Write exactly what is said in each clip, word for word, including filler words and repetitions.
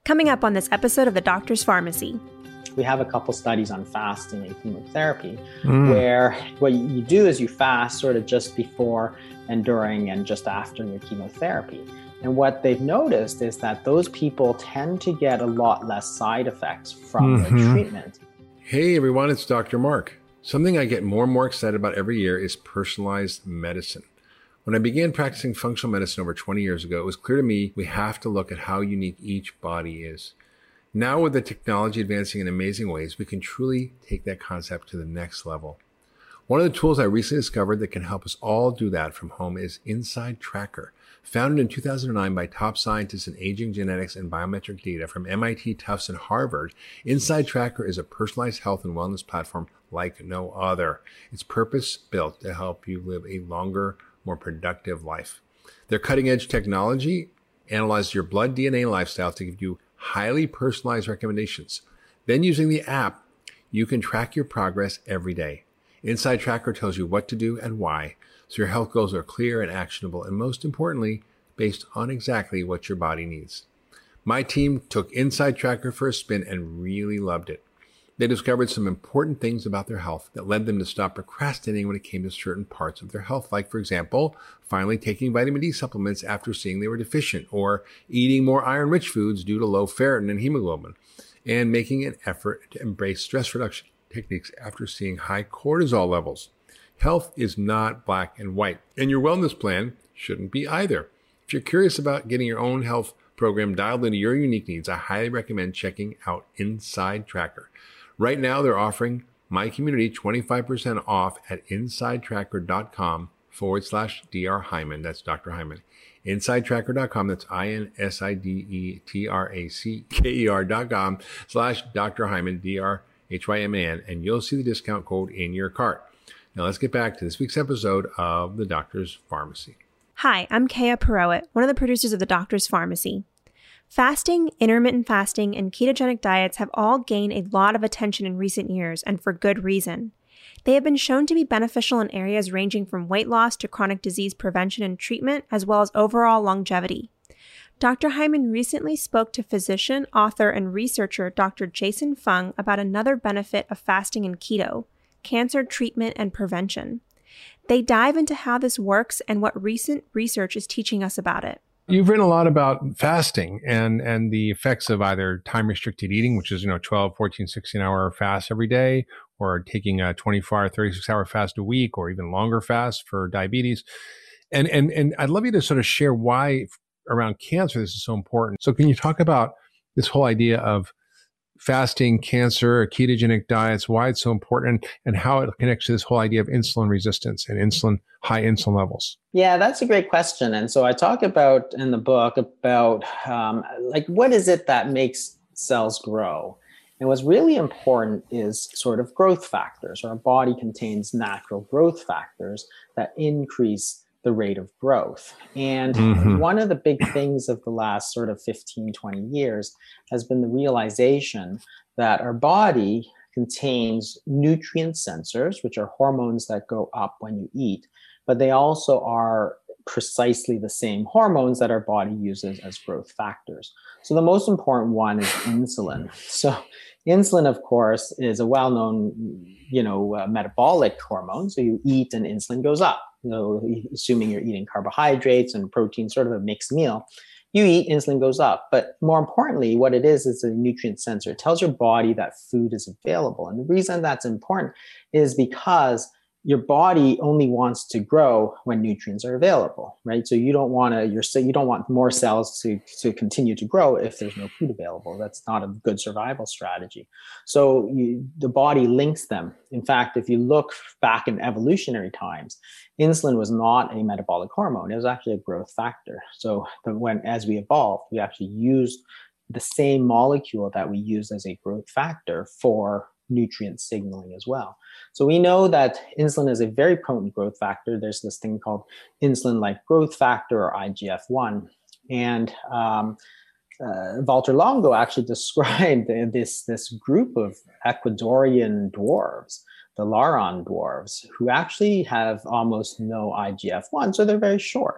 Coming up on this episode of The Doctor's Pharmacy. We have a couple studies on fasting and chemotherapy, mm. where what you do is you fast sort of just before and during and just after your chemotherapy. And what they've noticed is that those people tend to get a lot less side effects from mm-hmm. their treatment. Hey everyone, it's Doctor Mark. Something I get more and more excited about every year is personalized medicine. When I began practicing functional medicine over twenty years ago, it was clear to me we have to look at how unique each body is. Now with the technology advancing in amazing ways, we can truly take that concept to the next level. One of the tools I recently discovered that can help us all do that from home is Inside Tracker. Founded in two thousand nine by top scientists in aging genetics and biometric data from M I T, Tufts, and Harvard, Inside Tracker is a personalized health and wellness platform like no other. It's purpose-built to help you live a longer, more productive life. Their cutting-edge technology analyzes your blood, D N A, and lifestyle to give you highly personalized recommendations. Then using the app, you can track your progress every day. Inside Tracker tells you what to do and why, so your health goals are clear and actionable, and most importantly, based on exactly what your body needs. My team took Inside Tracker for a spin and really loved it. They discovered some important things about their health that led them to stop procrastinating when it came to certain parts of their health, like, for example, finally taking vitamin D supplements after seeing they were deficient, or eating more iron-rich foods due to low ferritin and hemoglobin, and making an effort to embrace stress reduction techniques after seeing high cortisol levels. Health is not black and white, and your wellness plan shouldn't be either. If you're curious about getting your own health program dialed into your unique needs, I highly recommend checking out Inside Tracker. Right now, they're offering my community twenty-five percent off at insidetracker.com forward slash Dr. Hyman. That's Doctor Hyman. Insidetracker dot com. That's I N S I D E T R A C K E R dot com slash Doctor Hyman, D R H Y M A N, and you'll see the discount code in your cart. Now let's get back to this week's episode of The Doctor's Pharmacy. Hi, I'm Kaya Perowit, one of the producers of The Doctor's Pharmacy. Fasting, intermittent fasting, and ketogenic diets have all gained a lot of attention in recent years, and for good reason. They have been shown to be beneficial in areas ranging from weight loss to chronic disease prevention and treatment, as well as overall longevity. Doctor Hyman recently spoke to physician, author, and researcher Doctor Jason Fung about another benefit of fasting and keto: cancer treatment and prevention. They dive into how this works and what recent research is teaching us about it. You've written a lot about fasting and, and the effects of either time-restricted eating, which is, you know, twelve, fourteen, sixteen hour fast every day, or taking a twenty-four hour, thirty-six hour fast a week, or even longer fast for diabetes. And, and, and I'd love you to sort of share why around cancer this is so important. So can you talk about this whole idea of fasting, cancer, ketogenic diets, why it's so important, and how it connects to this whole idea of insulin resistance and insulin, high insulin levels? Yeah, that's a great question. And so I talk about in the book about um, like, what is it that makes cells grow? And what's really important is sort of growth factors. Our body contains natural growth factors that increase the rate of growth. And mm-hmm. one of the big things of the last sort of fifteen, twenty years has been the realization that our body contains nutrient sensors, which are hormones that go up when you eat, but they also are precisely the same hormones that our body uses as growth factors. So the most important one is insulin. So insulin, of course, is a well-known, you know, uh, metabolic hormone. So you eat and insulin goes up. You know, assuming you're eating carbohydrates and protein, sort of a mixed meal, you eat, insulin goes up. But more importantly, what it is, is a nutrient sensor. It tells your body that food is available. And the reason that's important is because your body only wants to grow when nutrients are available, right? So you don't want to, you're you don't want more cells to, to continue to grow if there's no food available. That's not a good survival strategy. So you, the body links them. In fact, if you look back in evolutionary times, insulin was not a metabolic hormone. It was actually a growth factor. So the, when, as we evolved, we actually used the same molecule that we used as a growth factor for nutrient signaling as well. So we know that insulin is a very potent growth factor. There's this thing called insulin-like growth factor, or I G F one. And um, uh, Valter Longo actually described this, this group of Ecuadorian dwarves, the Laron dwarves, who actually have almost no I G F one, so they're very short.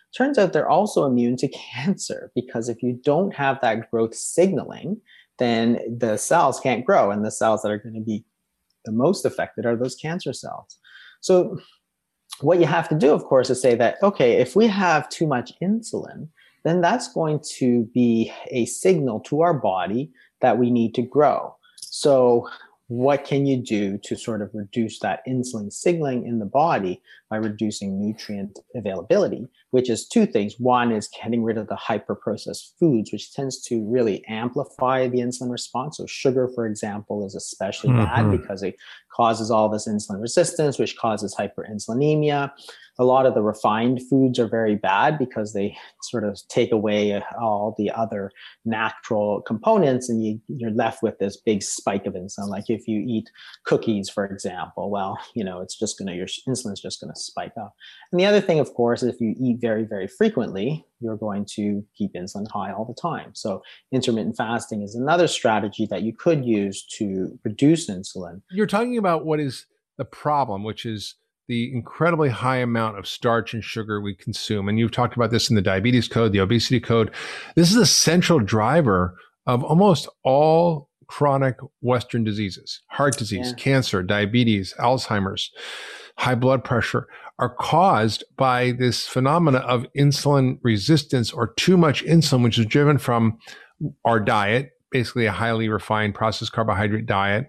turns out they're also immune to cancer, because if you don't have that growth signaling, then the cells can't grow, and the cells that are going to be the most affected are those cancer cells. So what you have to do, of course, is say that, okay, if we have too much insulin, then that's going to be a signal to our body that we need to grow. So what can you do to sort of reduce that insulin signaling in the body by reducing nutrient availability, which is two things. One is getting rid of the hyper-processed foods, which tends to really amplify the insulin response. So sugar, for example, is especially mm-hmm. bad because it causes all this insulin resistance, which causes hyperinsulinemia. A lot of the refined foods are very bad because they sort of take away all the other natural components, and you, you're left with this big spike of insulin. Like if you eat cookies, for example, well, you know, it's just going to, your insulin is just going to spike up. And the other thing, of course, if you eat very, very frequently, you're going to keep insulin high all the time. So intermittent fasting is another strategy that you could use to reduce insulin. You're talking about what is the problem, which is the incredibly high amount of starch and sugar we consume. And you've talked about this in the diabetes code, the obesity code. This is a central driver of almost all chronic Western diseases. Heart disease, yeah. cancer, diabetes, Alzheimer's, high blood pressure are caused by this phenomena of insulin resistance, or too much insulin, which is driven from our diet, basically a highly refined processed carbohydrate diet,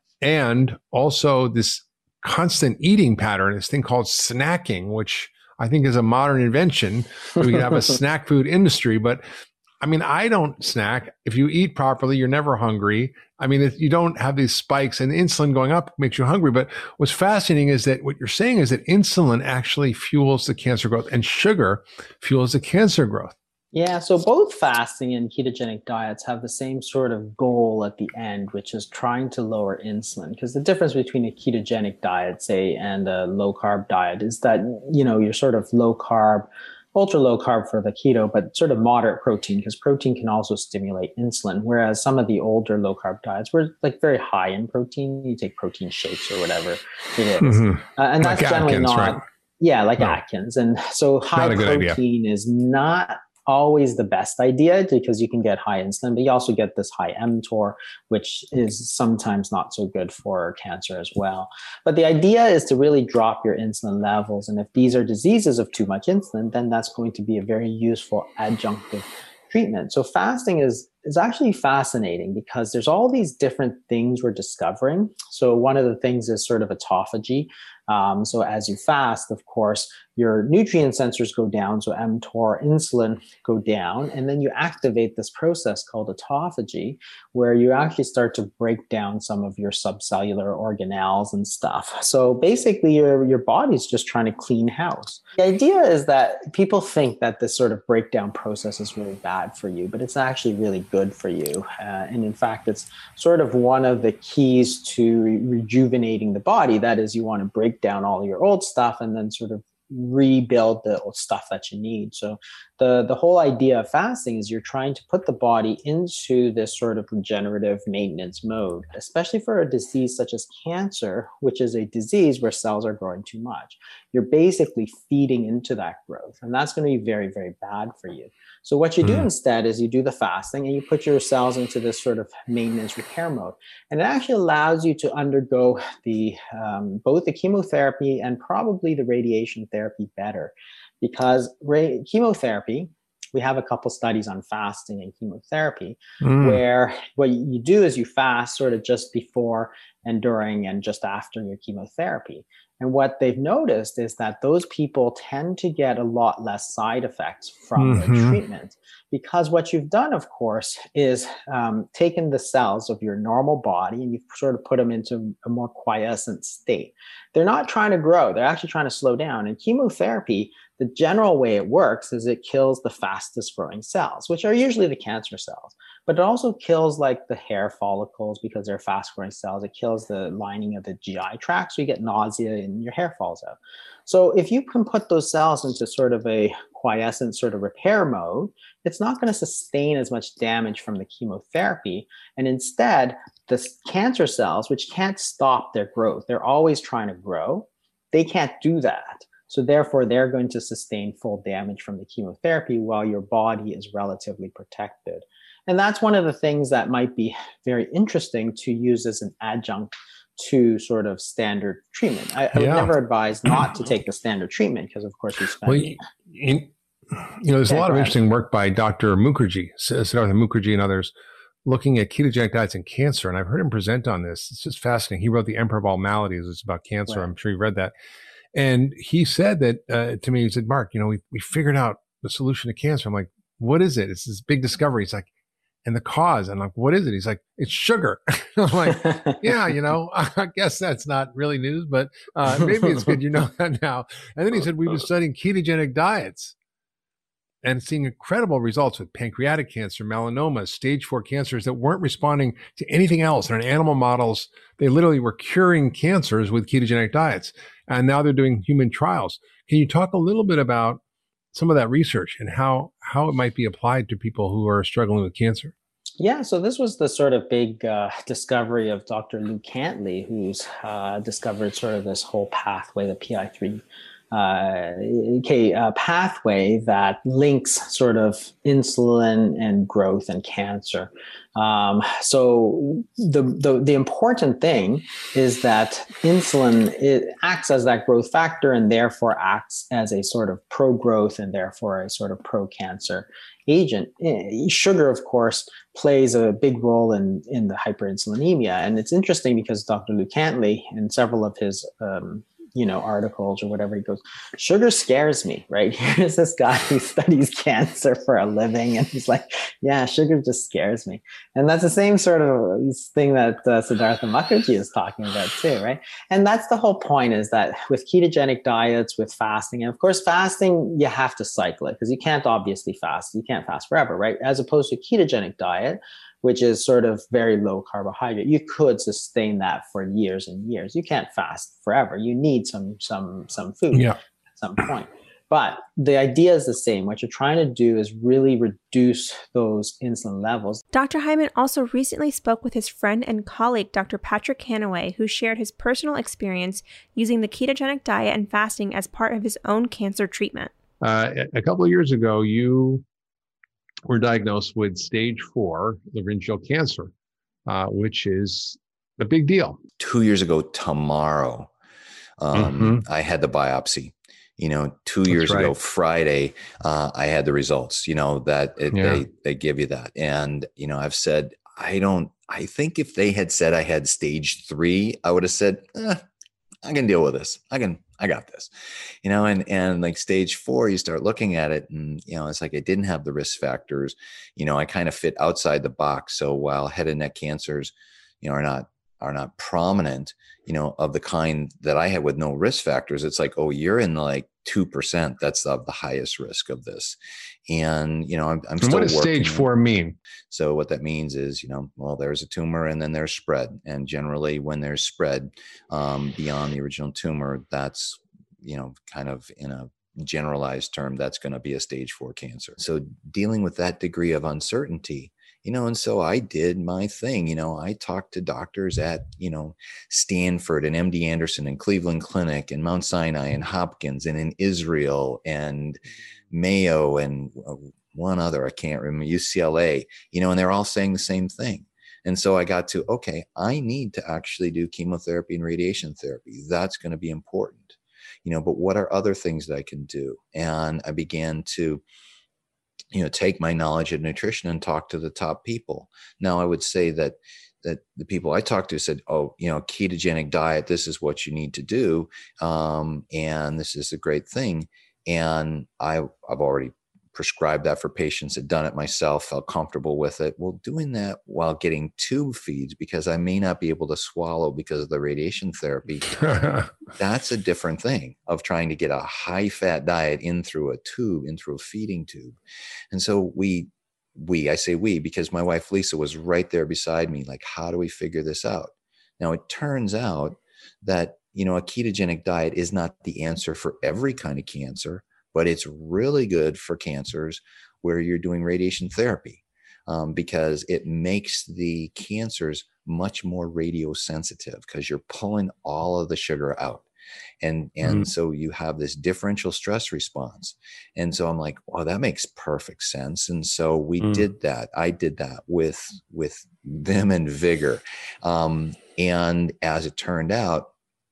and also this constant eating pattern, this thing called snacking, which I think is a modern invention. We could have a snack food industry, but I mean, I don't snack. If you eat properly, you're never hungry. I mean, if you don't have these spikes, and insulin going up makes you hungry. But what's fascinating is that what you're saying is that insulin actually fuels the cancer growth, and sugar fuels the cancer growth. Yeah, so both fasting and ketogenic diets have the same sort of goal at the end, which is trying to lower insulin. Because the difference between a ketogenic diet, say, and a low carb diet is that, you know, you're sort of low carb, ultra low carb for the keto, but sort of moderate protein, because protein can also stimulate insulin. Whereas some of the older low carb diets were like very high in protein. You take protein shakes or whatever it is. Mm-hmm. Uh, and that's like generally Atkins, not, right? Yeah, like no. Atkins. And so high protein idea. is not always the best idea, because you can get high insulin, but you also get this high mTOR, which is sometimes not so good for cancer as well. But the idea is to really drop your insulin levels. And if these are diseases of too much insulin, then that's going to be a very useful adjunctive treatment. So fasting is is actually fascinating because there's all these different things we're discovering. So one of the things is sort of autophagy. Um, so as you fast, of course, your nutrient sensors go down, so mTOR, insulin go down, and then you activate this process called autophagy, where you actually start to break down some of your subcellular organelles and stuff. So basically, your, your body's just trying to clean house. The idea is that people think that this sort of breakdown process is really bad for you, but it's actually really good for you. Uh, and in fact, it's sort of one of the keys to re- rejuvenating the body. That is, you want to break down all your old stuff and then sort of rebuild the old stuff that you need. So the, the whole idea of fasting is you're trying to put the body into this sort of regenerative maintenance mode, especially for a disease such as cancer, which is a disease where cells are growing too much. You're basically feeding into that growth, and that's going to be very, very bad for you. So what you do mm. instead is you do the fasting and you put your cells into this sort of maintenance repair mode. And it actually allows you to undergo the um, both the chemotherapy and probably the radiation therapy better. Because ra- chemotherapy, we have a couple studies on fasting and chemotherapy, mm. where what you do is you fast sort of just before and during and just after your chemotherapy. And what they've noticed is that those people tend to get a lot less side effects from mm-hmm. their treatment, because what you've done, of course, is um, taken the cells of your normal body and you've sort of put them into a more quiescent state. They're not trying to grow. They're actually trying to slow down. And chemotherapy, the general way it works is it kills the fastest growing cells, which are usually the cancer cells. But it also kills like the hair follicles because they're fast growing cells. It kills the lining of the G I tract, so you get nausea and your hair falls out. So if you can put those cells into sort of a quiescent sort of repair mode, it's not going to sustain as much damage from the chemotherapy. And instead, the cancer cells, which can't stop their growth, they're always trying to grow, they can't do that. So therefore, they're going to sustain full damage from the chemotherapy while your body is relatively protected. And that's one of the things that might be very interesting to use as an adjunct to sort of standard treatment. I, I would Yeah. never advise not to take the standard treatment because, of course, you spend... Well, you, you know, there's Yeah, a lot go of ahead. interesting work by Doctor Mukherjee, Siddhartha Mukherjee and others, looking at ketogenic diets and cancer. And I've heard him present on this. It's just fascinating. He wrote The Emperor of All Maladies. It's about cancer. Right. I'm sure you've read that. And he said that uh, to me, he said, Mark, you know, we, we figured out the solution to cancer. I'm like, what is it? It's this big discovery. He's like, and the cause. I'm like, what is it? He's like, it's sugar. I'm like, yeah, you know, I guess that's not really news, but uh, maybe it's good you know that now. And then he said, we've been studying ketogenic diets and seeing incredible results with pancreatic cancer, melanoma, stage four cancers that weren't responding to anything else. And in animal models, they literally were curing cancers with ketogenic diets. And now they're doing human trials. Can you talk a little bit about some of that research and how, how it might be applied to people who are struggling with cancer? Yeah, so this was the sort of big uh, discovery of Doctor Lou Cantley, who's uh, discovered sort of this whole pathway, the P I three uh, K uh, pathway that links sort of insulin and growth and cancer. Um, so the, the the important thing is that insulin, it acts as that growth factor and therefore acts as a sort of pro-growth and therefore a sort of pro-cancer agent. Sugar, of course, plays a big role in, in the hyperinsulinemia. And it's interesting because Doctor Lou Cantley, in several of his um, you know, articles or whatever, he goes, sugar scares me, right? Here's this guy who studies cancer for a living. And he's like, yeah, sugar just scares me. And that's the same sort of thing that uh, Siddhartha Mukherjee is talking about too, right? And that's the whole point, is that with ketogenic diets, with fasting, and of course, fasting, you have to cycle it because you can't obviously fast. You can't fast forever, right? As opposed to a ketogenic diet, which is sort of very low carbohydrate. You could sustain that for years and years. You can't fast forever. You need some some some food Yeah. at some point. But the idea is the same. What you're trying to do is really reduce those insulin levels. Doctor Hyman also recently spoke with his friend and colleague, Doctor Patrick Hanaway, who shared his personal experience using the ketogenic diet and fasting as part of his own cancer treatment. Uh, a couple of years ago, you were diagnosed with stage four laryngeal cancer, uh, which is a big deal. Two years ago tomorrow, um, mm-hmm. I had the biopsy. You know, two That's years right. ago Friday, uh, I had the results. You know that it, yeah. they they give you that, and you know, I've said I don't. I think if they had said I had stage three, I would have said, eh, I can deal with this. I can. I got this, you know, and, and like stage four, you start looking at it and, you know, it's like I didn't have the risk factors. You know, I kind of fit outside the box. So while head and neck cancers, you know, are not, are not prominent, you know, of the kind that I had with no risk factors, it's like, oh, you're in like two percent. That's of the highest risk of this. And, you know, I'm, I'm and still what does working. Stage four mean? So what that means is, you know, well, there's a tumor and then there's spread. And generally when there's spread um, beyond the original tumor, that's, you know, kind of in a generalized term, that's going to be a stage four cancer. So dealing with that degree of uncertainty, you know, and so I did my thing. You know, I talked to doctors at, you know, Stanford and M D Anderson and Cleveland Clinic and Mount Sinai and Hopkins and in Israel and Mayo and one other, I can't remember, U C L A, you know, and they're all saying the same thing. And so I got to, okay, I need to actually do chemotherapy and radiation therapy. That's going to be important, you know, but what are other things that I can do? And I began to, you know, take my knowledge of nutrition and talk to the top people. Now, I would say that that the people I talked to said, oh, you know, ketogenic diet, this is what you need to do. Um, and this is a great thing. And I, I've already prescribed that for patients, had done it myself, felt comfortable with it. Well, doing that while getting tube feeds, because I may not be able to swallow because of the radiation therapy, that's a different thing of trying to get a high fat diet in through a tube, in through a feeding tube. And so we, we, I say we, because my wife, Lisa, was right there beside me. Like, how do we figure this out? Now, it turns out that, you know, a ketogenic diet is not the answer for every kind of cancer, but it's really good for cancers where you're doing radiation therapy um, because it makes the cancers much more radiosensitive because you're pulling all of the sugar out. And, and Mm. so you have this differential stress response. And so I'm like, wow, that makes perfect sense. And so we Mm. did that. I did that with, with vim and vigor. Um, and as it turned out,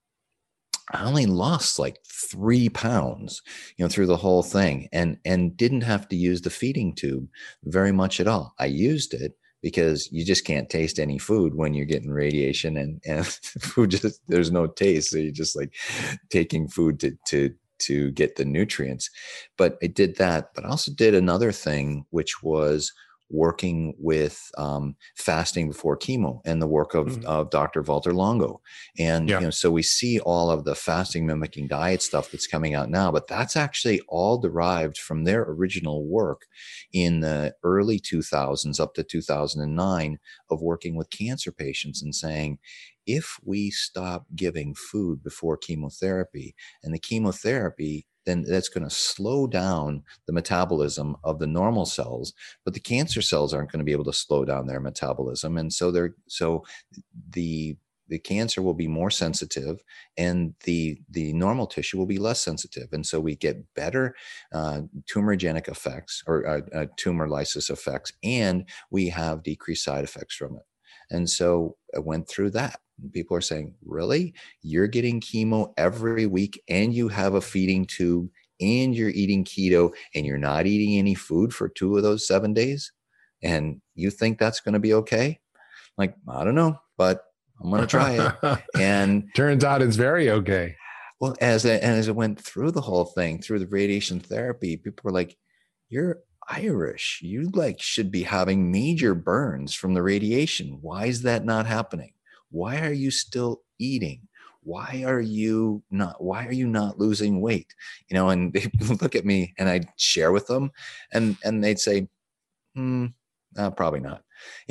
I only lost like three pounds, you know, through the whole thing, and, and didn't have to use the feeding tube very much at all. I used it because you just can't taste any food when you're getting radiation, and, and food just, there's no taste. So you're just like taking food to, to, to get the nutrients. But I did that, but I also did another thing, which was working with um, fasting before chemo and the work of, mm-hmm. of Doctor Walter Longo. And, yeah. you know, so we see all of the fasting mimicking diet stuff that's coming out now, but that's actually all derived from their original work in the early two thousands up to two thousand nine of working with cancer patients and saying, if we stop giving food before chemotherapy, and the chemotherapy, then that's going to slow down the metabolism of the normal cells, but the cancer cells aren't going to be able to slow down their metabolism. And so they're, so the, the cancer will be more sensitive, and the, the normal tissue will be less sensitive. And so we get better uh, tumorigenic effects, or uh, uh, tumor lysis effects, and we have decreased side effects from it. And so I went through that. People are saying, really? You're getting chemo every week, and you have a feeding tube, and you're eating keto, and you're not eating any food for two of those seven days? And you think that's going to be okay? Like, I don't know, but I'm going to try it. And turns out it's very okay. Well, as I, and as I went through the whole thing, through the radiation therapy, people were like, you're Irish. You like should be having major burns from the radiation. Why is that not happening? Why are you still eating? Why are you not, why are you not losing weight? You know, and they look at me, and I'd share with them, and, and they'd say, hmm, uh, probably not.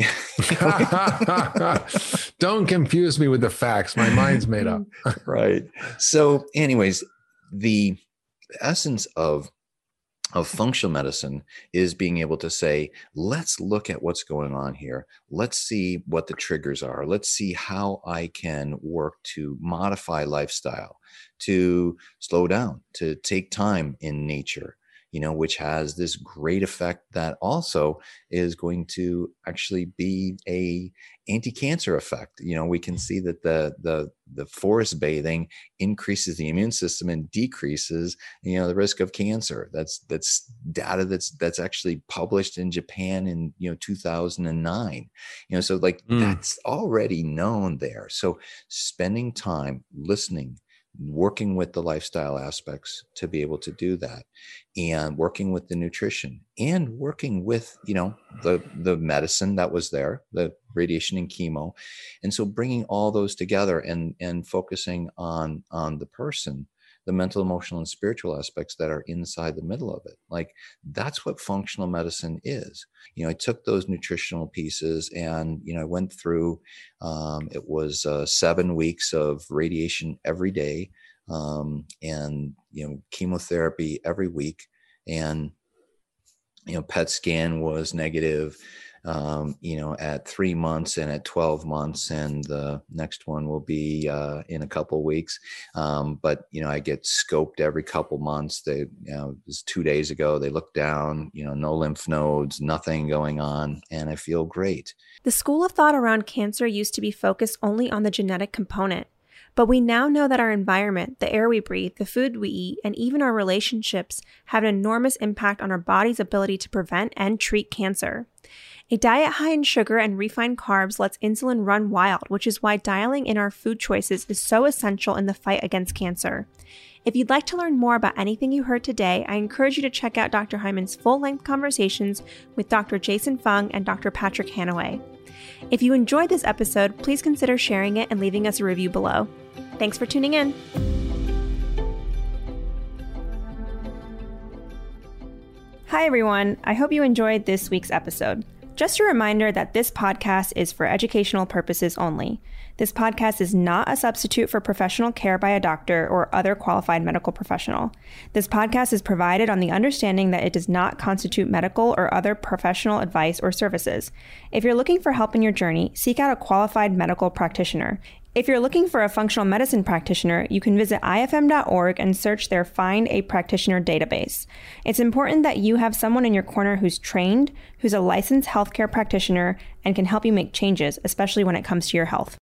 Don't confuse me with the facts. My mind's made up. Right. So anyways, the essence of of functional medicine is being able to say, let's look at what's going on here. Let's see what the triggers are. Let's see how I can work to modify lifestyle, to slow down, to take time in nature, you know, which has this great effect that also is going to actually be a anti-cancer effect. You know, we can see that the, the, the forest bathing increases the immune system and decreases, you know, the risk of cancer. That's, that's data that's, that's actually published in Japan in, you know, two thousand nine, you know, so like mm. that's already known there. So spending time listening, working with the lifestyle aspects to be able to do that, and working with the nutrition, and working with, you know, the, the medicine that was there, the radiation and chemo. And so bringing all those together and, and focusing on, on the person, the mental, emotional, and spiritual aspects that are inside the middle of it. Like, that's what functional medicine is. You know, I took those nutritional pieces, and, you know, I went through, um, it was uh, seven weeks of radiation every day, um, and, you know, chemotherapy every week. And, you know, P E T scan was negative, um, you know, at three months and at twelve months. And the next one will be uh, in a couple of weeks. Um, but, you know, I get scoped every couple months. They, you know, it was two days ago, they looked down, you know, no lymph nodes, nothing going on. And I feel great. The school of thought around cancer used to be focused only on the genetic component. But we now know that our environment, the air we breathe, the food we eat, and even our relationships have an enormous impact on our body's ability to prevent and treat cancer. A diet high in sugar and refined carbs lets insulin run wild, which is why dialing in our food choices is so essential in the fight against cancer. If you'd like to learn more about anything you heard today, I encourage you to check out Doctor Hyman's full-length conversations with Doctor Jason Fung and Doctor Patrick Hanaway. If you enjoyed this episode, please consider sharing it and leaving us a review below. Thanks for tuning in. Hi, everyone. I hope you enjoyed this week's episode. Just a reminder that this podcast is for educational purposes only. This podcast is not a substitute for professional care by a doctor or other qualified medical professional. This podcast is provided on the understanding that it does not constitute medical or other professional advice or services. If you're looking for help in your journey, seek out a qualified medical practitioner. If you're looking for a functional medicine practitioner, you can visit I F M dot org and search their Find a Practitioner database. It's important that you have someone in your corner who's trained, who's a licensed healthcare practitioner, and can help you make changes, especially when it comes to your health.